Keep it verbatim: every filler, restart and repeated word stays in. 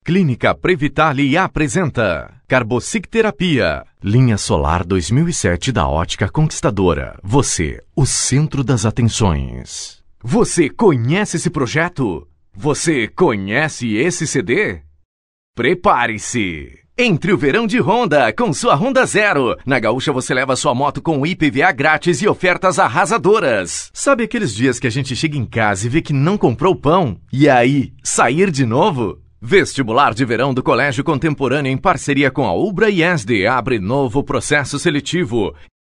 Clínica Previtali apresenta Carbocic Terapia, linha solar dois mil e sete da Ótica Conquistadora. Você, o centro das atenções. Você conhece esse projeto? Você conhece esse C D? Prepare-se! Entre o verão de Honda com sua Honda Zero. Na Gaúcha você leva sua moto com I P V A grátis e ofertas arrasadoras. Sabe aqueles dias que a gente chega em casa e vê que não comprou pão? E aí, sair de novo? Vestibular de Verão do Colégio Contemporâneo em parceria com a Ubra e E S D abre novo processo seletivo.